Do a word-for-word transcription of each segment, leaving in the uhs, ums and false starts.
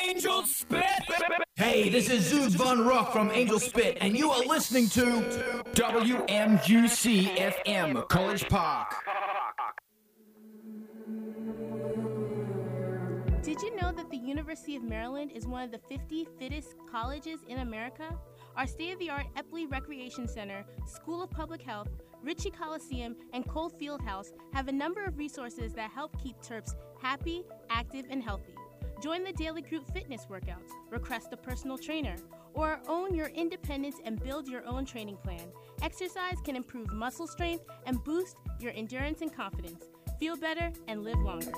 Angel Spit. Hey, this is Zeus Von Rock from Angel Spit, and you are listening to W M U C F M, College Park. Did you know that the University of Maryland is one of the fifty fittest colleges in America? Our state-of-the-art Epley Recreation Center, School of Public Health, Ritchie Coliseum, and Cole Fieldhouse have a number of resources that help keep Terps happy, active, and healthy. Join the daily group fitness workouts, request a personal trainer, or own your independence and build your own training plan. Exercise can improve muscle strength and boost your endurance and confidence. Feel better and live longer.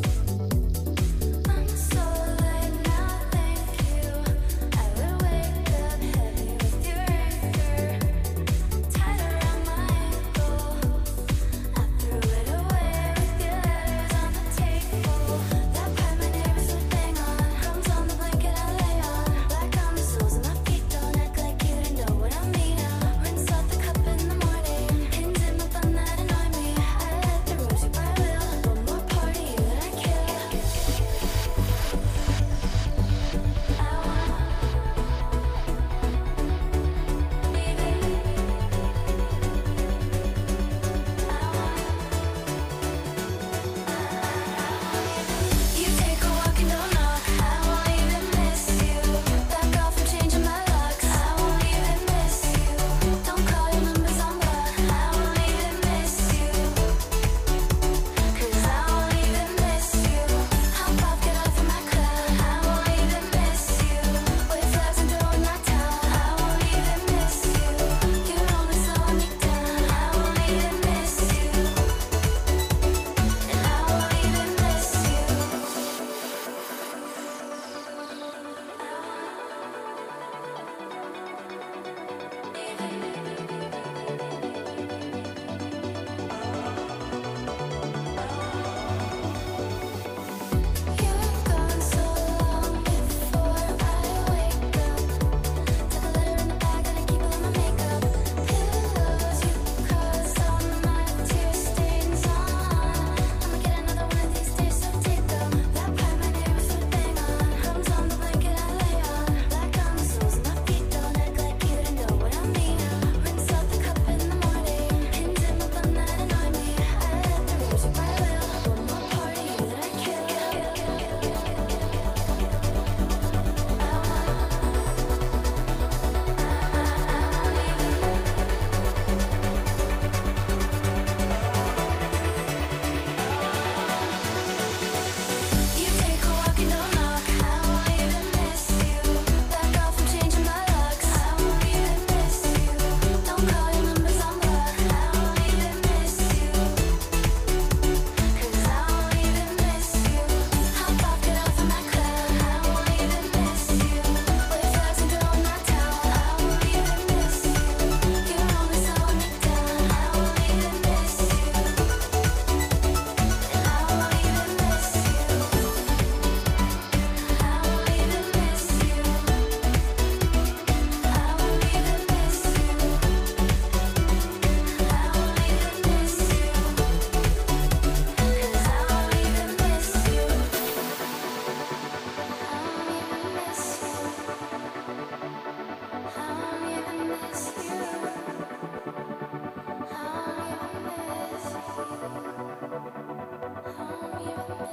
I'm so late now, thank you. I will wake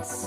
Dance.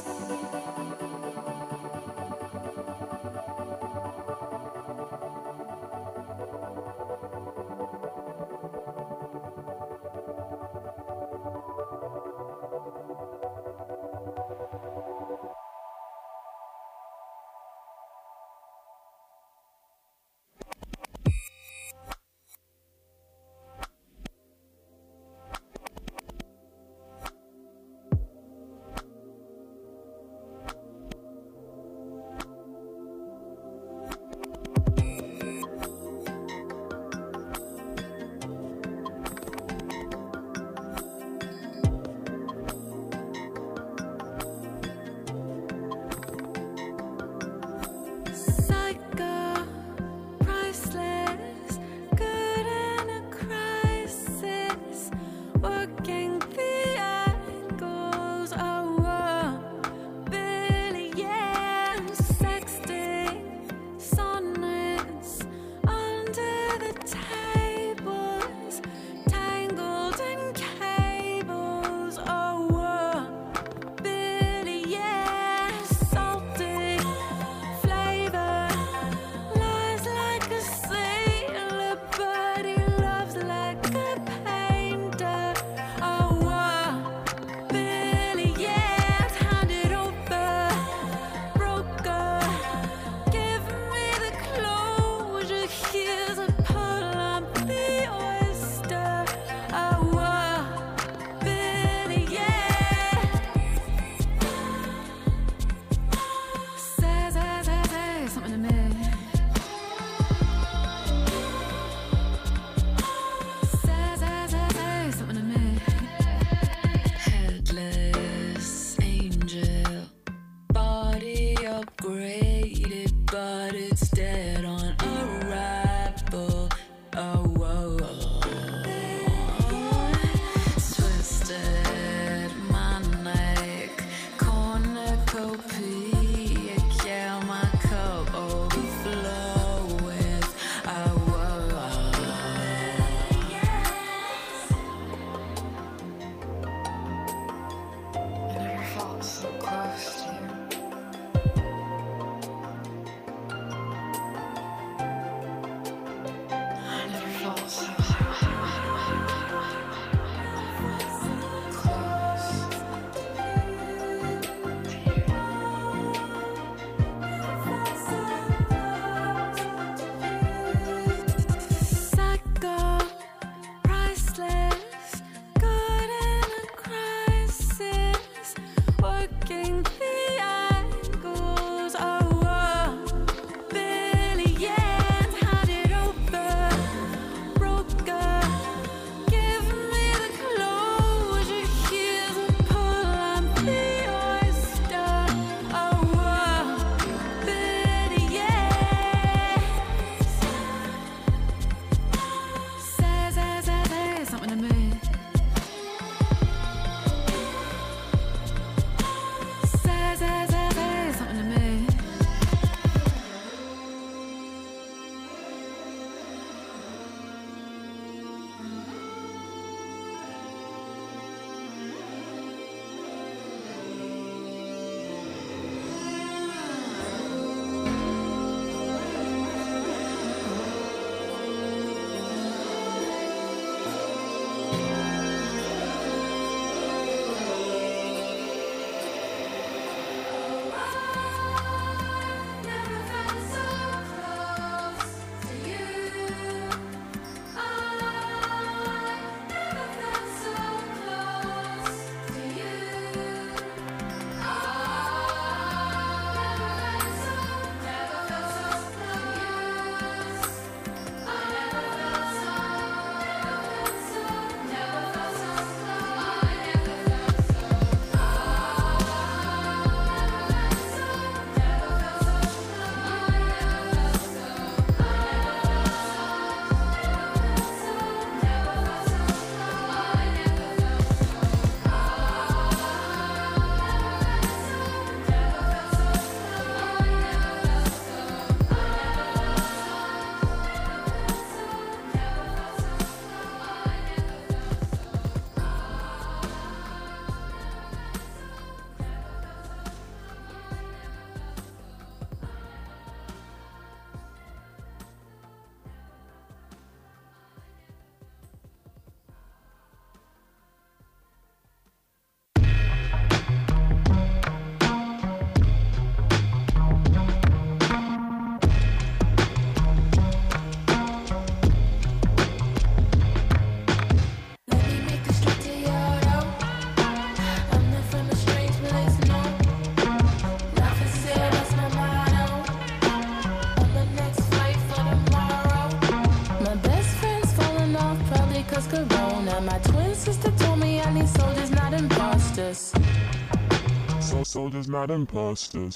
So soldiers, not imposters.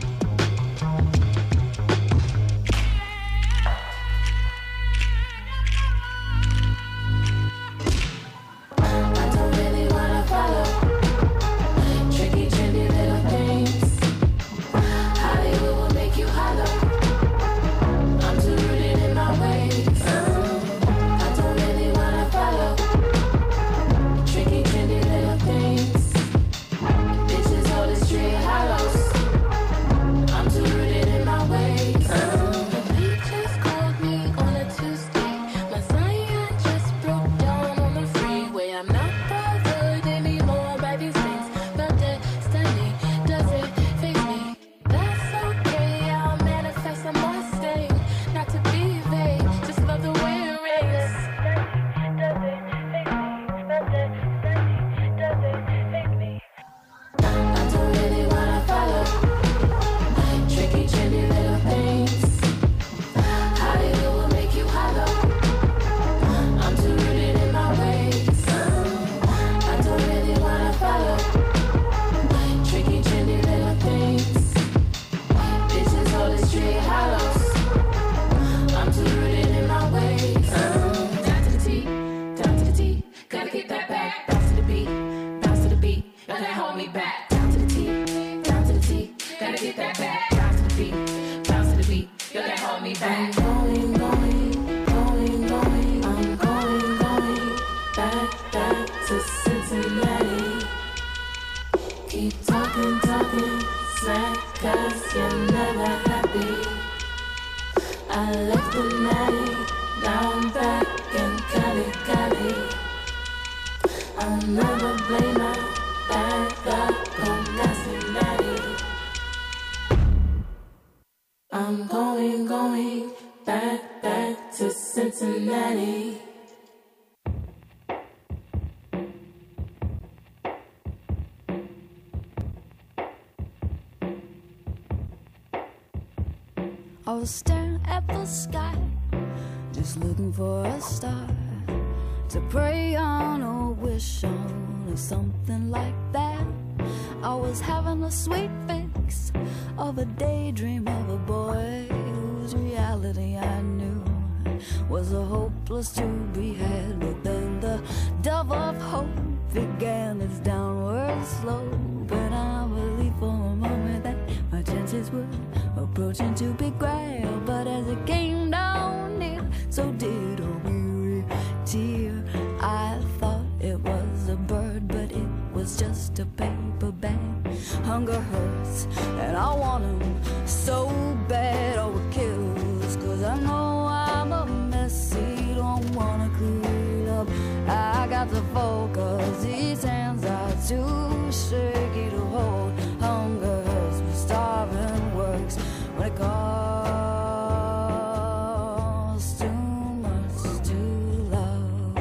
I was staring at the sky, just looking for a star to pray on or wish on or something like that. I was having a sweet fix of a daydream of a boy whose reality I knew was a hopeless to be had. But then the dove of hope began its downward slope, and I believed for a moment that my chances were approaching to be grabbed. But as it came down near, so did a weary tear. I thought it was a bird, but it was just a paper bag. Hunger hurts, and I want him so bad. Oh, it kills, cause I know I'm a messy, don't wanna clean up. I got to focus, these hands are too shaky to hold. Hunger hurts, but starving works when it costs too much to love.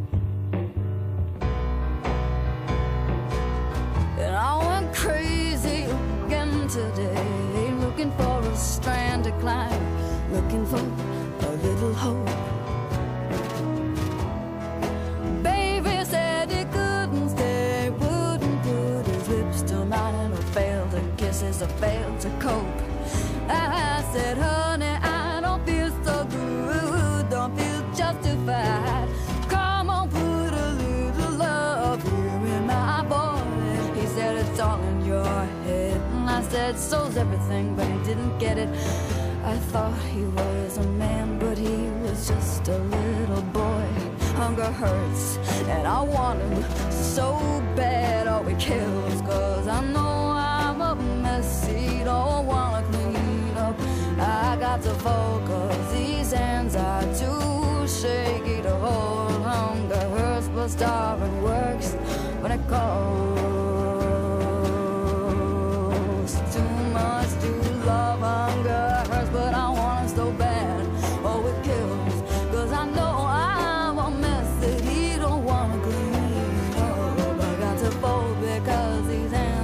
And I went crazy again today, looking for a strand to climb, looking for a little hope. Baby said he couldn't stay, wouldn't put his lips to mine, and I failed to kisses, I failed to cope. I said, honey, I don't feel so good, don't feel justified. Come on, put a little love here in my voice. He said, it's all in your head. And I said, so's everything, but he didn't get it. I thought he was a man, but he was just a little boy. Hunger hurts, and I want him so bad. Oh, it kills, cause I know I'm a messy, don't wanna clean up. I got to focus, these hands are too shaky to hold. Hunger hurts, but starving works when it costs too much to love. Hunger hurts, but I want it so bad. Oh, it kills, cause I know I'm a mess that he don't wanna clean up. I got to fold because these hands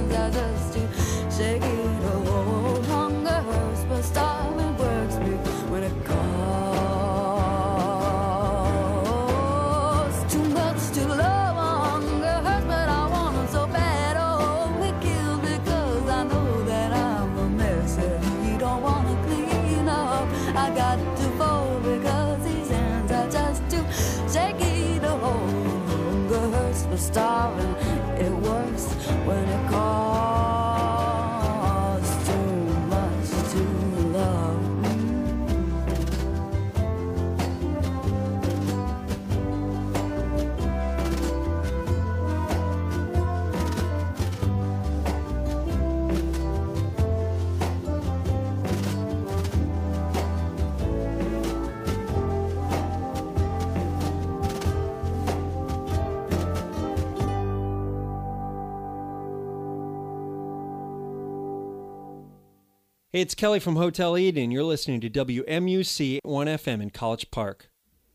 Hey, it's Kelly from Hotel Eden. You're listening to W M U C one F M in College Park.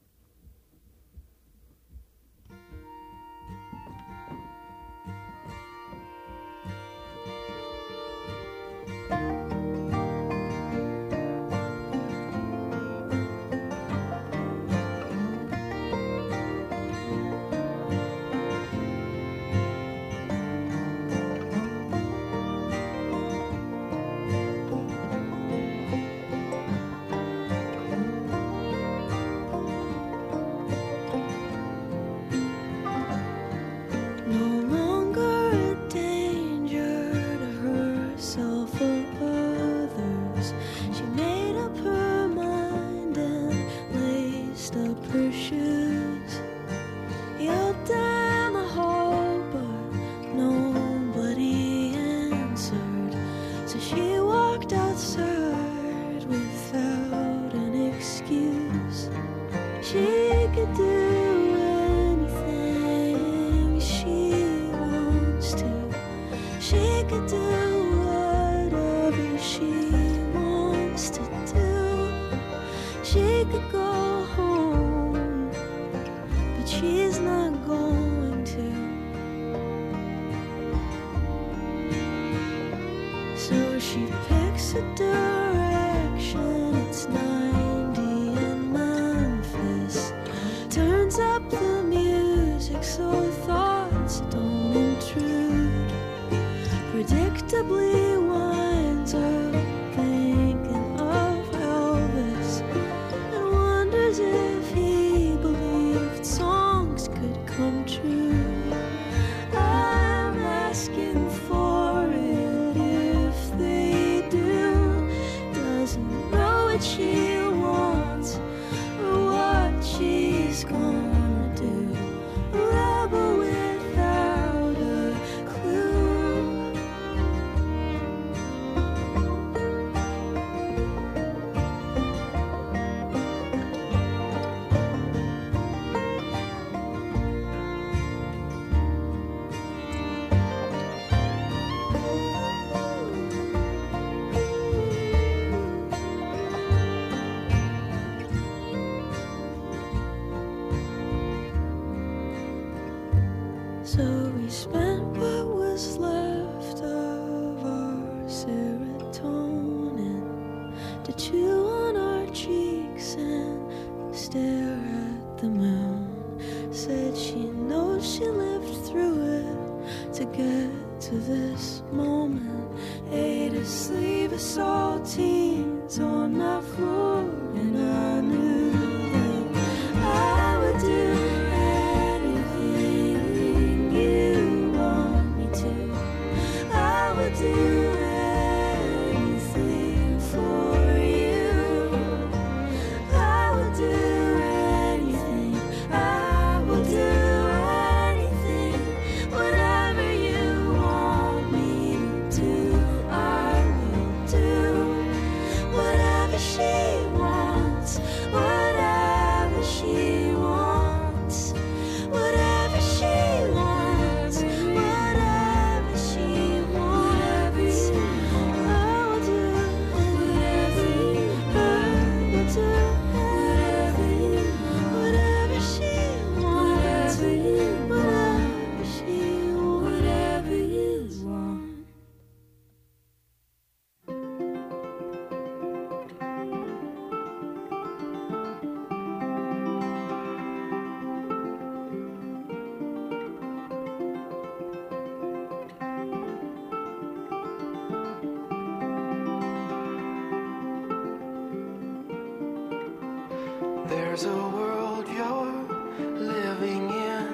There's a world you're living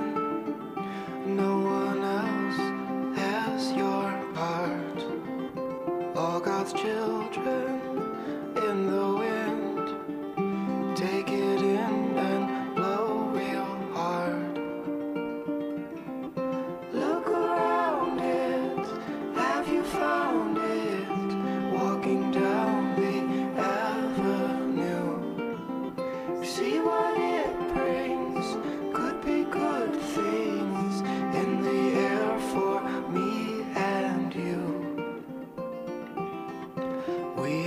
in. No one else has your part. All God's children in the wind. Take it in and blow real hard. Look around it. Have you found it? Walking down the avenue. See what it brings, could be good things in the air for me and you. We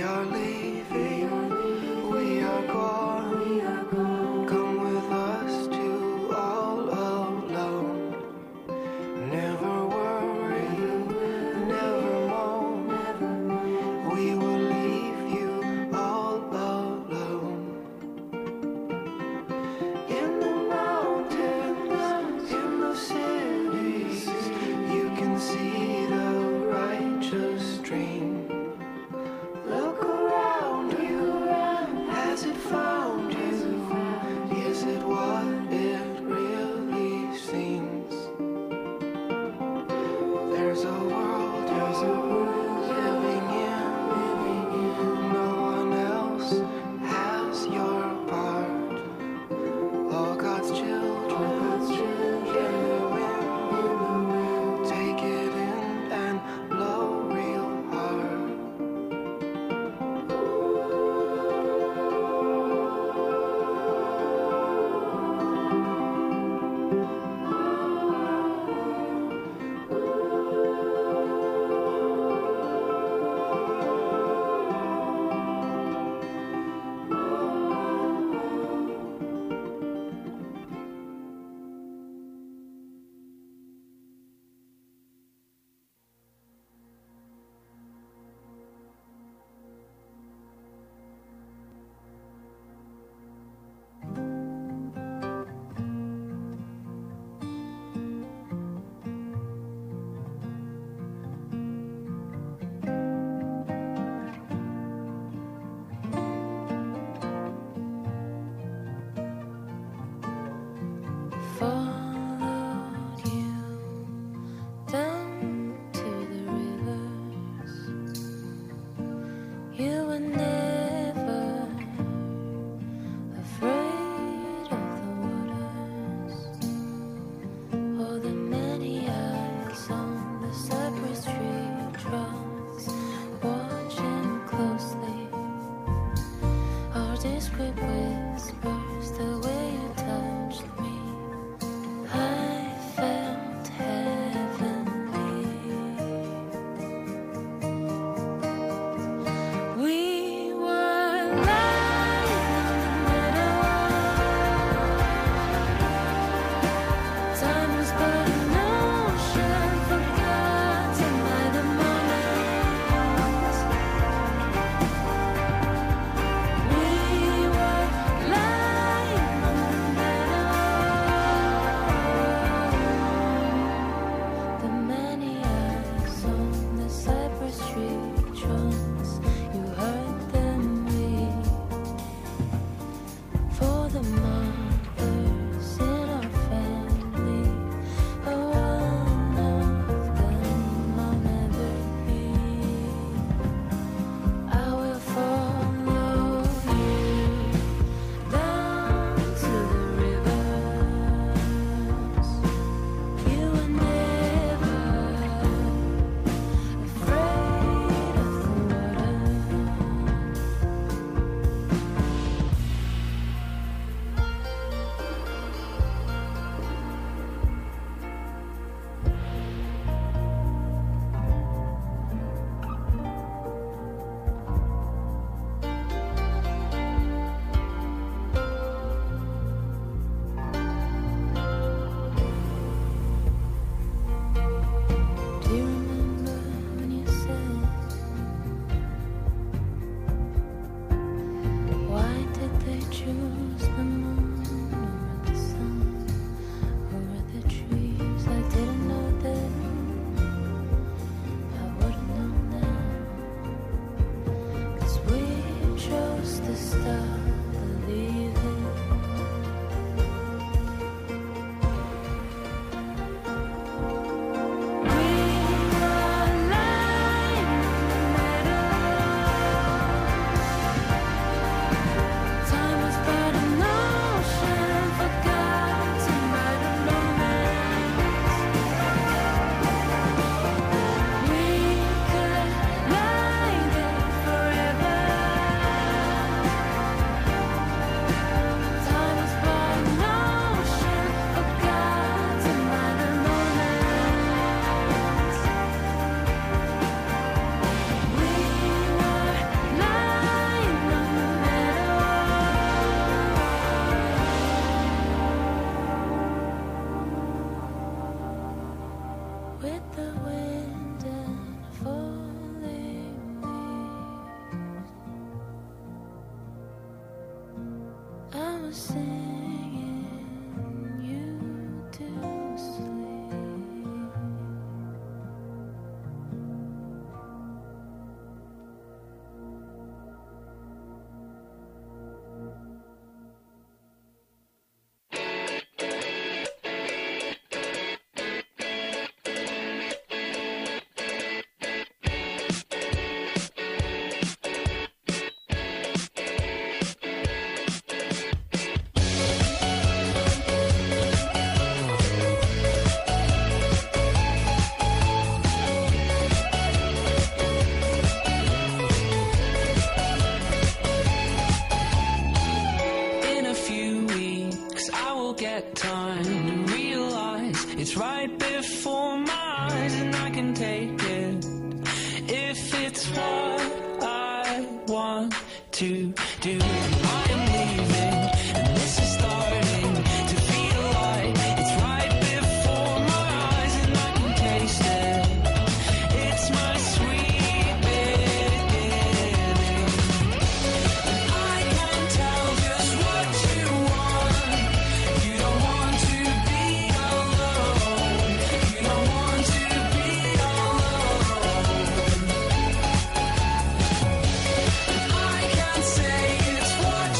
What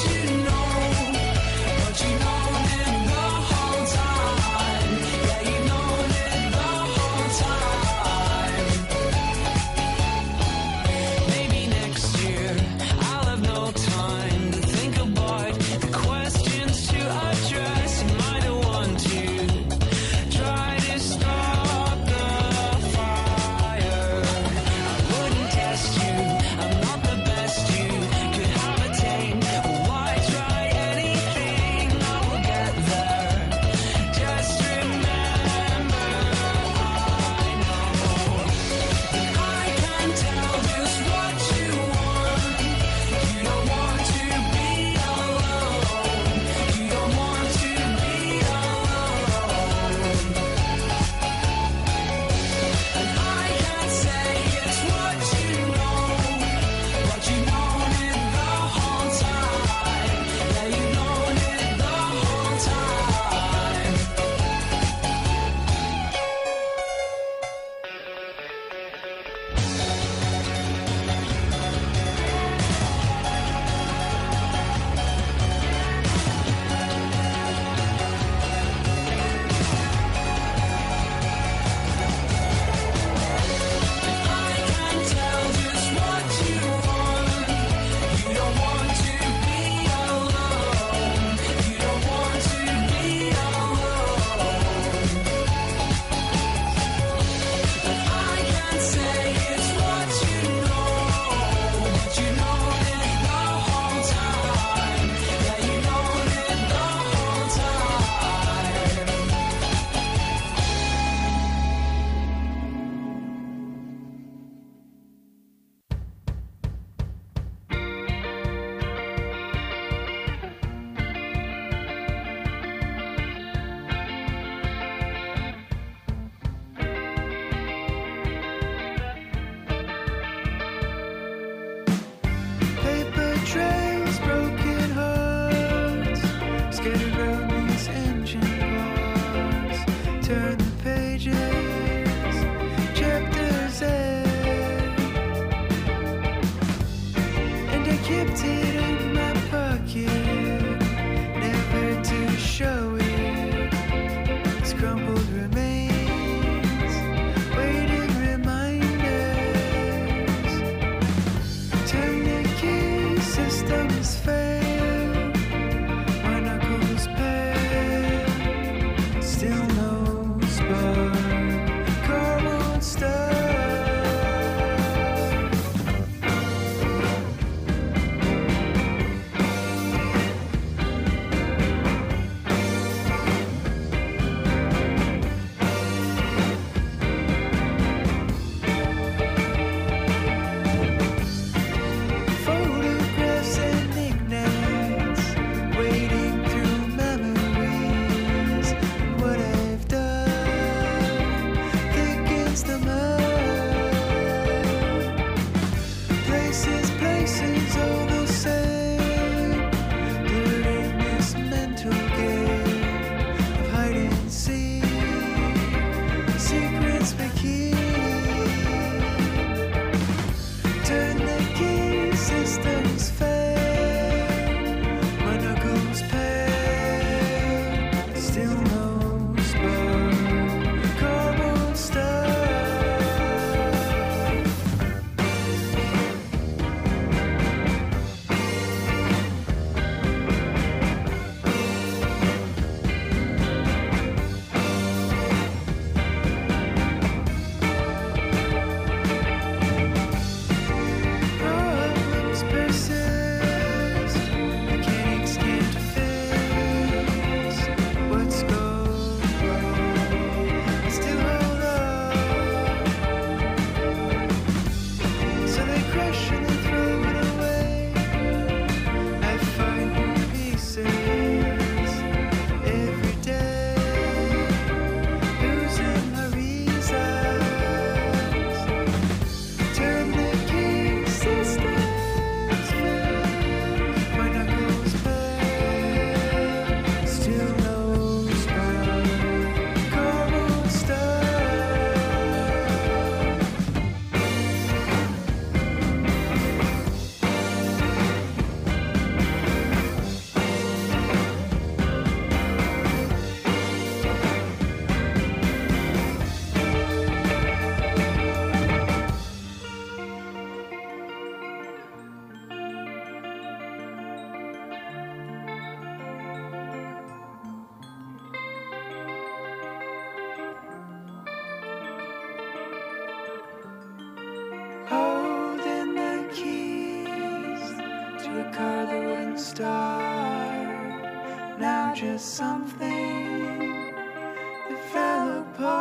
start, now just something that fell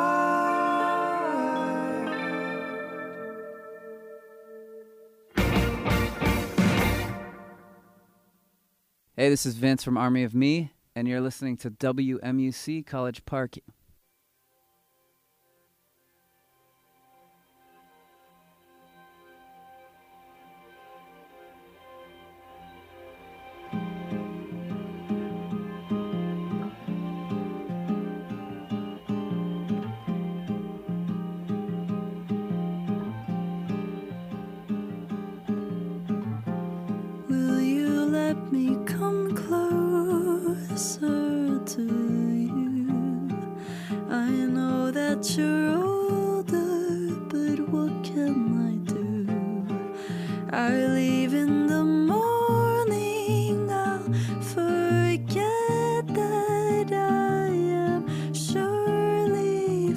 apart. Hey, this is Vince from Army of Me, and you're listening to W M U C College Park. Will you let me come closer to you? I know that you're older, but what can I do? I leave in the morning, I'll forget that I am surely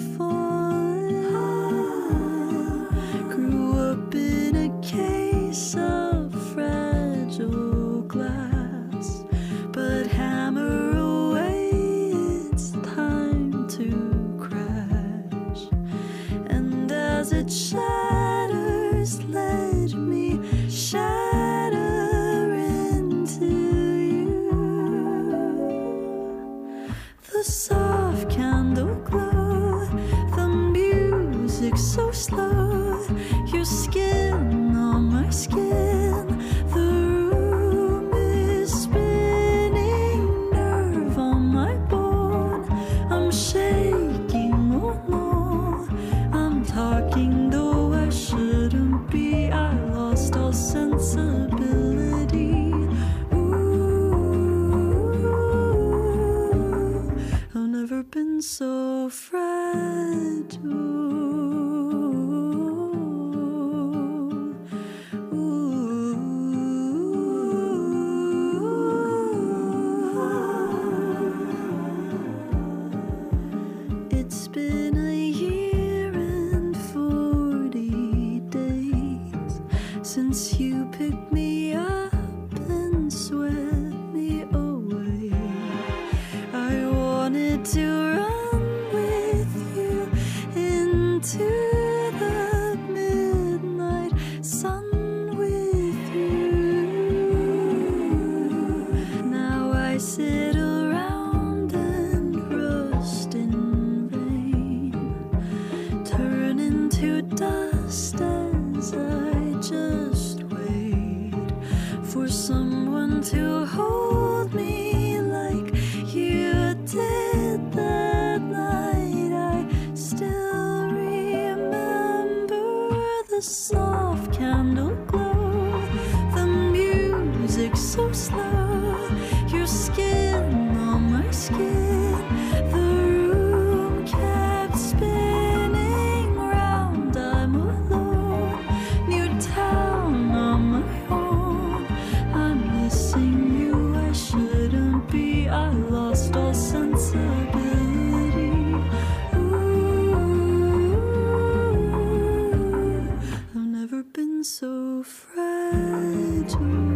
falling. Grew up in a case of fragile glass, but hammer away, it's time to crash. And as it shatters, let me shatter into you. The soft candle glow, the music so slow, your skin on my skin, the room is spinning, nerve on my bone. I'm shaking, oh no, I'm talking though I shouldn't be. I lost all sensibility. Ooh, I've never been so fragile. It's been a year and forty days since you picked me up and swept me away. I wanted to run with you into the midnight sun with you. Now I sit around and rust in rain, turn into dust as I just wait for someone to hold me like you did that night. I still remember the soft candle glow, the music so slow, your skin on my skin, the room kept spinning round. I'm alone, new town on my own. I'm missing you, I shouldn't be. I lost all sensibility. Ooh, I've never been so fragile.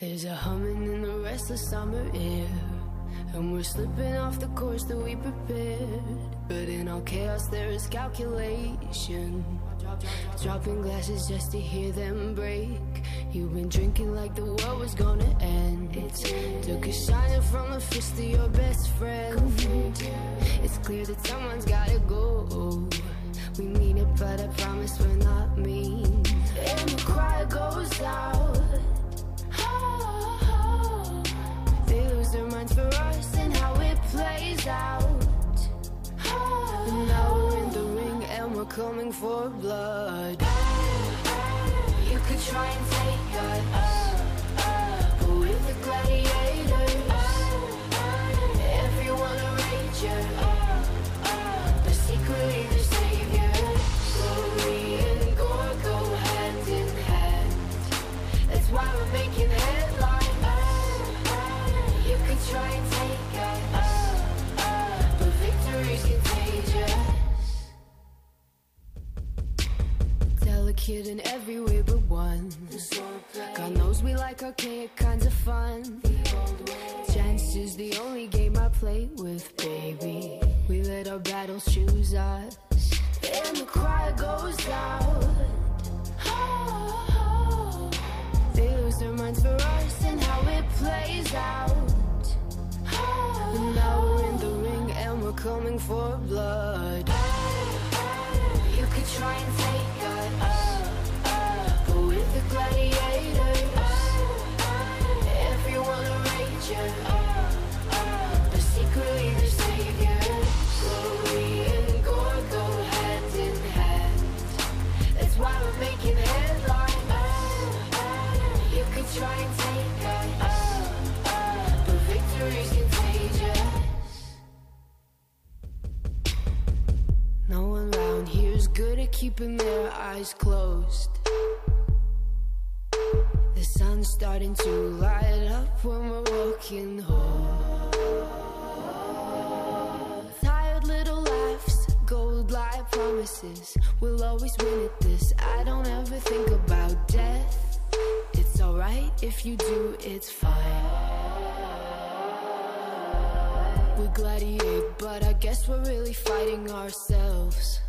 There's a humming in the restless summer air, and we're slipping off the course that we prepared. But in all chaos there is calculation, dropping glasses just to hear them break. You've been drinking like the world was gonna end. Took a shining from the fist of your best friend. It's clear that someone's gotta go. We mean it, but I promise we're not mean. And the cry goes out. They lose their minds for us and how it plays out. And now we're in the ring and we're coming for blood. You could try and take us, but with the gladiators, everyone a rager, but secretly the savior. Glory and gore go hand in hand. That's why we're making headlines. You could try and take us, but victory's contagious. Delicate in every way but one. God knows we like archaic kinds of fun. Chance is the only game I play with, baby. We let our battles choose us, and the cry goes out. They lose their minds for us and how it plays out. And now we're in the ring and we're coming for blood. You could try and take us, but with the gladiators, everyone a rager, but secretly the savior. Glory and gore go hand in hand. That's why we're making headlines. You could try and take us, but victory's contagious. No one around here's good at keeping their eyes closed. The sun's starting to light up when we're walking home. Tired little laughs, gold lie promises. We'll always win at this. I don't ever think about death. It's alright if you do, it's fine. We gladiate, but I guess we're really fighting ourselves.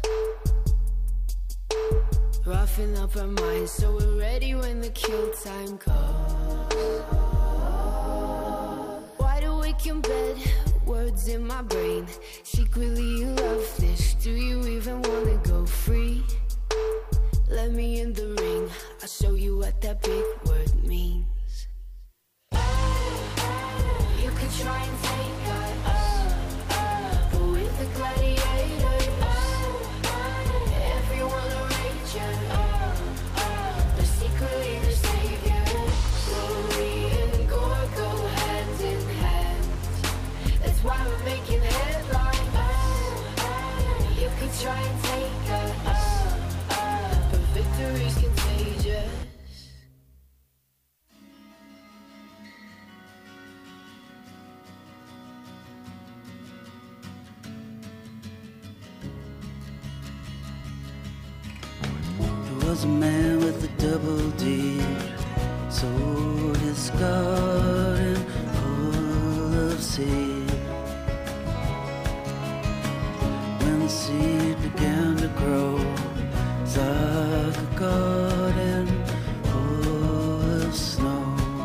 Roughing up our minds so we're ready when the kill time comes. Wide awake in bed, words in my brain. Secretly you love this, do you even wanna go free? Let me in the ring, I'll show you what that big word means. You could try and take us, but with the gladiators, everyone a rager, but secretly the savior. Glory and gore go hand in hand. That's why we're making headlines. You could try and take us, but victory's contagious. There was a man with a double deed, sold his garden full of seed. When the seed began to grow, it's like a garden full of snow.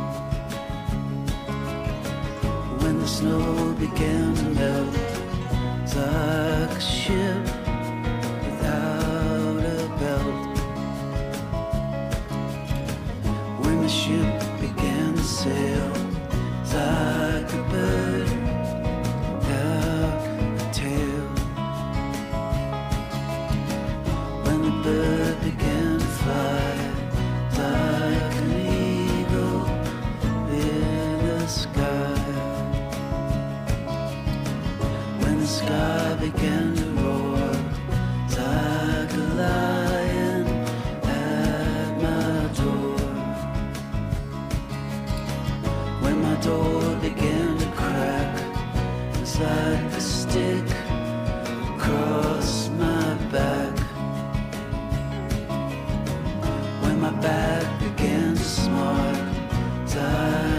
When the snow began to melt, it's like a ship without a belt. When the ship began to sail, it's like a bird without a tail. When the bird began to fly, it's like an eagle in the sky. When the sky began to roar, it's like a lion at my door. When my door began to crack, it's like a stick across my back. When my back began to smart, it's like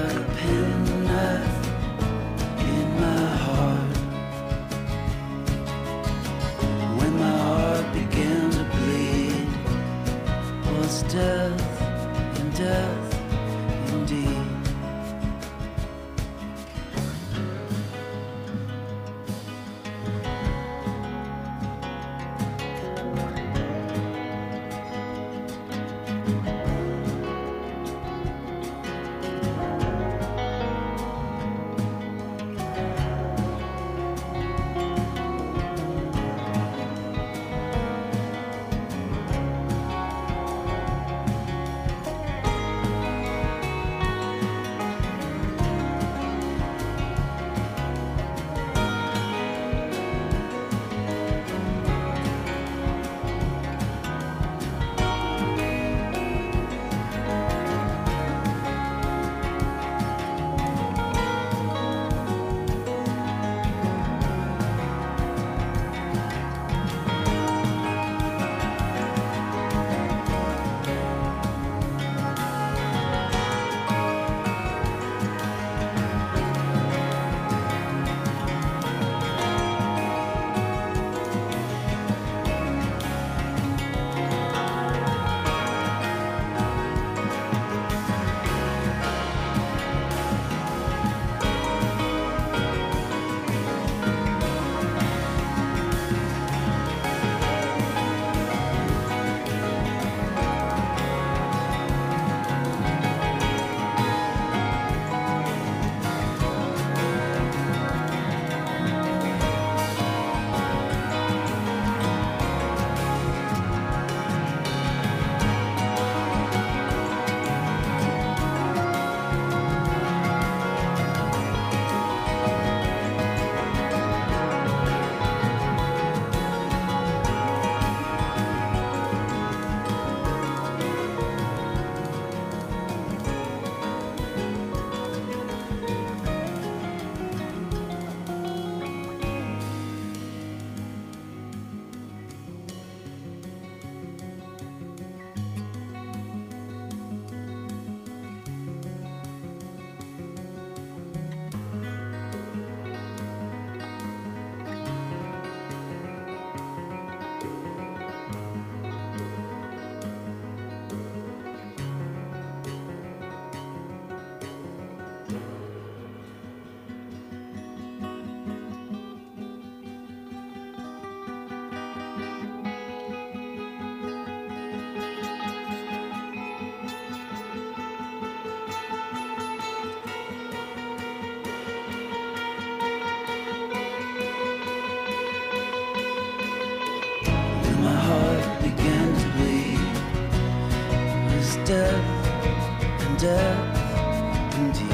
death and death indeed.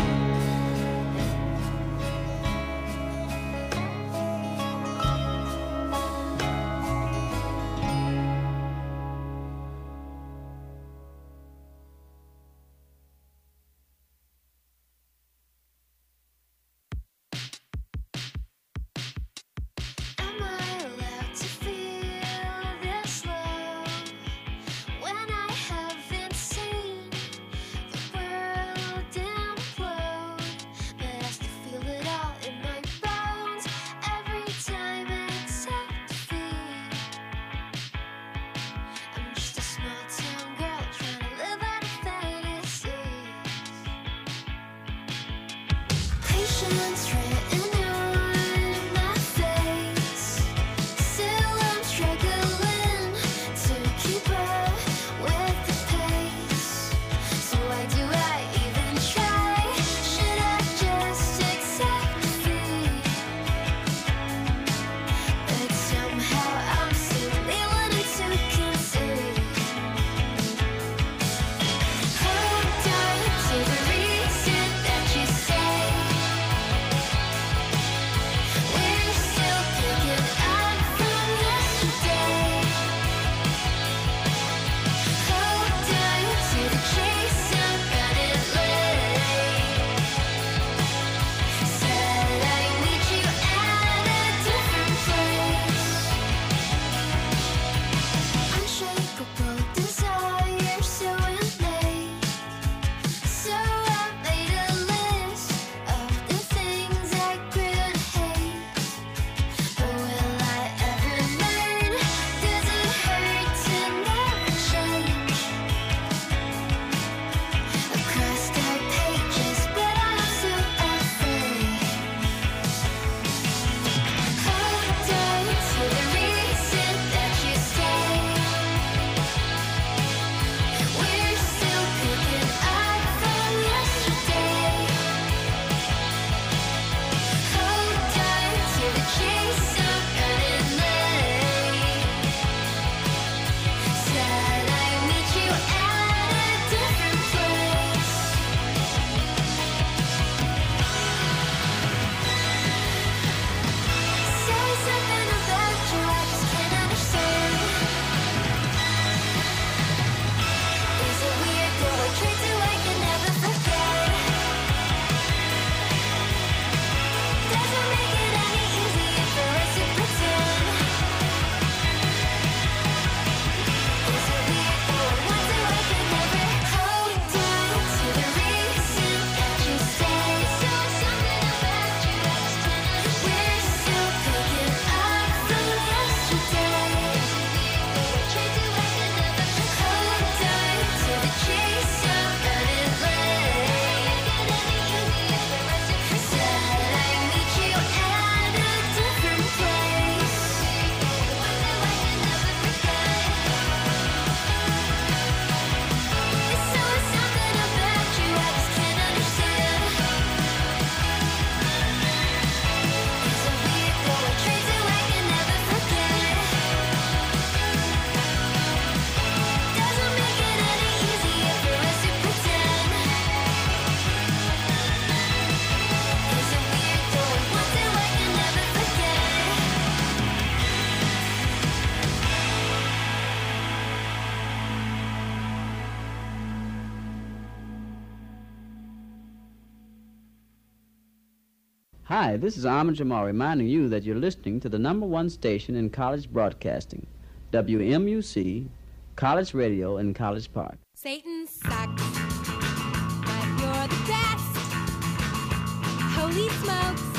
Hi, this is Ahmed Jamal reminding you that you're listening to the number one station in college broadcasting, W M U C, College Radio in College Park. Satan sucks, but you're the best. Holy smokes.